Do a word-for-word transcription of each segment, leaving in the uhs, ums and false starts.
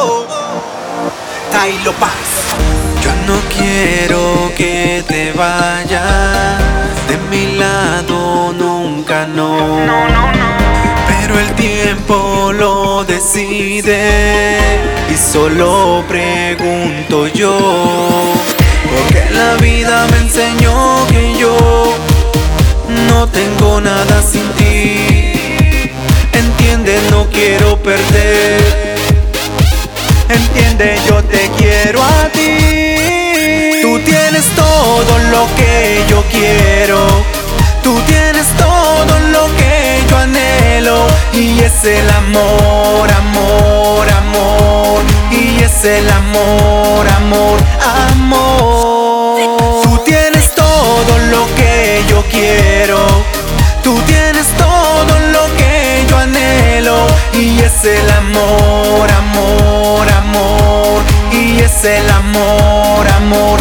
Tailo Paz. Yo no quiero que te vayas de mi lado, nunca no. Pero el tiempo lo decide y solo pregunto yo, porque la vida me enseñó que yo no tengo nada sin ti. Entiende, no quiero perder. Entiende, yo te quiero a ti. Tú tienes todo lo que yo quiero. Tú tienes todo lo que yo anhelo. Y es el amor, amor, amor. Y es el amor, amor, amor. Tú tienes todo lo que yo quiero. Tú tienes todo lo que yo anhelo. Y es el amor, amor, amor. Y es el amor, amor,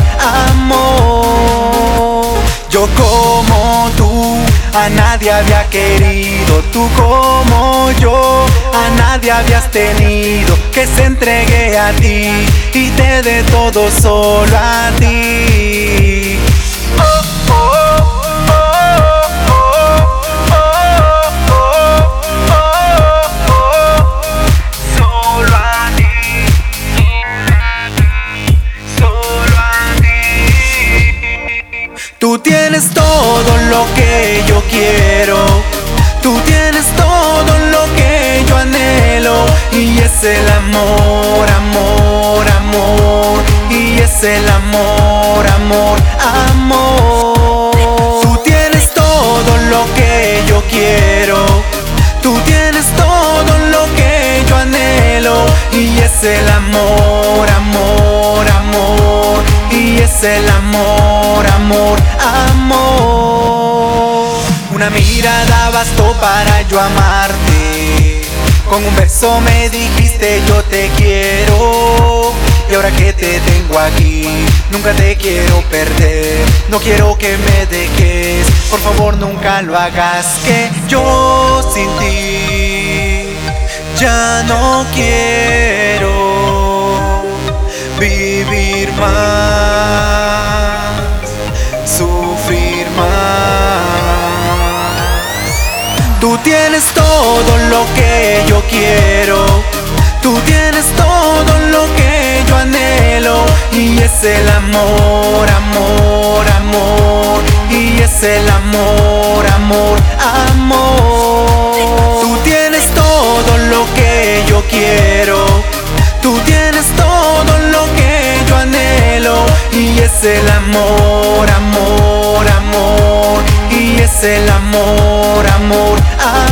amor. Yo como tú a nadie había querido. Tú como yo a nadie habías tenido. Que se entregue a ti y te dé todo solo a ti. Tú tienes todo lo que yo quiero. Tú tienes todo lo que yo anhelo. Y es el amor, amor, amor. Y es el amor, amor, amor. Tú tienes todo lo que yo quiero. Tú tienes todo lo que yo anhelo. Y es el amor, amor, amor. Y es el amor, amor, amor. Una mirada bastó para yo amarte. Con un beso me dijiste yo te quiero. Y ahora que te tengo aquí, nunca te quiero perder. No quiero que me dejes, por favor nunca lo hagas. Que yo sin ti ya no quiero vivir más, sufrir más. Tú tienes todo lo que yo quiero. Tú tienes todo lo que yo anhelo. Y es el amor, amor, amor. Y es el amor, amor, amor. Tú tienes todo lo que yo quiero. Tú tienes todo lo que yo anhelo. Y es el amor, amor, amor. Y es el amor, amor, amor.